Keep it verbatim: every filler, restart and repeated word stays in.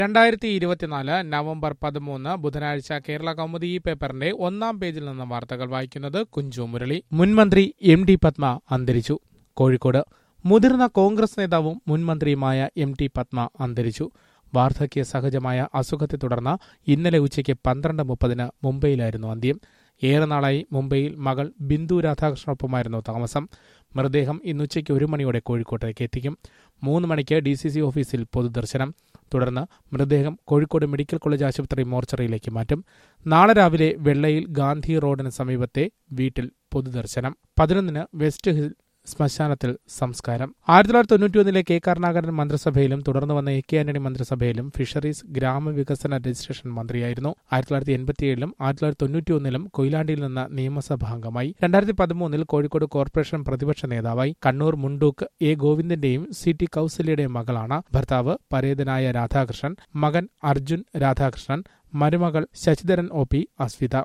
രണ്ടായിരത്തി ഇരുപത്തിനാല് നവംബർ പതിമൂന്ന് ബുധനാഴ്ച കേരള കൗമുദി ഈ പേപ്പറിന്റെ ഒന്നാം പേജിൽ നിന്ന് വാർത്തകൾ വായിക്കുന്നത് കുഞ്ചു മുരളി. മുൻമന്ത്രി എം ടി പത്മ അന്തരിച്ചു. കോഴിക്കോട് മുതിർന്ന കോൺഗ്രസ് നേതാവും മുൻമന്ത്രിയുമായ എം ടി പത്മ അന്തരിച്ചു. വാർദ്ധക്യ സഹജമായ അസുഖത്തെ തുടർന്ന് ഇന്നലെ ഉച്ചയ്ക്ക് പന്ത്രണ്ട് മുപ്പതിന് മുംബൈയിലായിരുന്നു അന്ത്യം. ഏറെ നാളായി മുംബൈയിൽ മകൾ ബിന്ദു രാധാകൃഷ്ണനൊപ്പമായിരുന്നു താമസം. മൃതദേഹം ഇന്നുച്ചയ്ക്ക് ഒരു മണിയോടെ കോഴിക്കോട്ടേക്ക് എത്തിക്കും. മൂന്ന് മണിക്ക് ഡി സി സി ഓഫീസിൽ പൊതുദർശനം. തുടർന്ന് മൃതദേഹം കോഴിക്കോട് മെഡിക്കൽ കോളേജ് ആശുപത്രി മോർച്ചറിയിലേക്ക് മാറ്റും. നാളെ രാവിലെ വെള്ളയിൽ ഗാന്ധി റോഡിന് സമീപത്തെ വീട്ടിൽ പൊതുദർശനം. പതിനൊന്നിന് വെസ്റ്റ് ഹിൽ ശ്മശാനത്തിൽ സംസ്കാരം. ആയിരത്തി തൊള്ളായിരത്തി തൊണ്ണൂറ്റി ഒന്നിലെ കെ കരുണാകരൻ മന്ത്രിസഭയിലും തുടർന്ന് വന്ന എ കെ ആന്റണി മന്ത്രിസഭയിലും ഫിഷറീസ് ഗ്രാമവികസന രജിസ്ട്രേഷൻ മന്ത്രിയായിരുന്നു. ആയിരത്തി തൊള്ളായിരത്തി എൺപത്തിയേഴിലും ആയിരത്തി തൊള്ളായിരത്തി തൊണ്ണൂറ്റി ഒന്നിലും കൊയിലാണ്ടിയിൽ നിന്ന് നിയമസഭാംഗമായി. രണ്ടായിരത്തി പതിമൂന്നിൽ കോഴിക്കോട് കോർപ്പറേഷൻ പ്രതിപക്ഷ നേതാവായി. കണ്ണൂർ മുണ്ടൂക്ക് എ ഗോവിന്ദന്റെയും സി ടി കൌസല്യയുടെയും മകളാണ്. ഭർത്താവ് പരേതനായ രാധാകൃഷ്ണൻ, മകൻ അർജുൻ രാധാകൃഷ്ണൻ, മരുമകൾ ശശിധരൻ ഒ പി അസ്വിത.